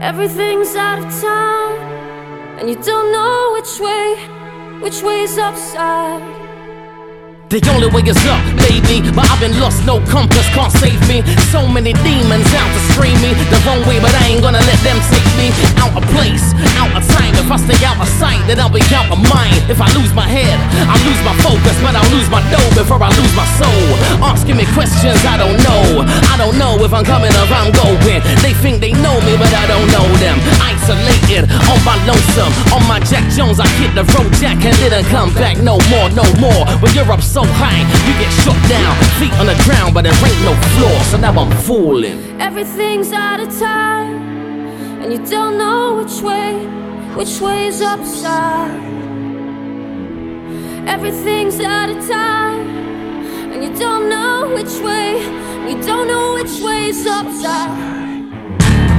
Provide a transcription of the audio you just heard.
Everything's out of time, and you don't know which way's upside. The only way is up, baby, but I've been lost, no compass can't save me. So many demons out to scream me the wrong way, but I ain't gonna let them take me. Out of place, out of time. If I stay out of sight, then I'll be out of mind. If I lose my head, I'll lose my focus, but I'll lose my dough before I lose my soul. Asking me questions I don't know. I don't know if I'm coming or I'm going. They think they know me, but I don't know them. Isolated, on my lonesome, on my Jack Jones, I hit the road jack and didn't come back no more, no more. When you're up so high, you get shot down, feet on the ground, but there ain't no floor, so now I'm falling. Everything's out of time, and you don't know which way is upside. Everything's out of time, and you don't know which way is upside.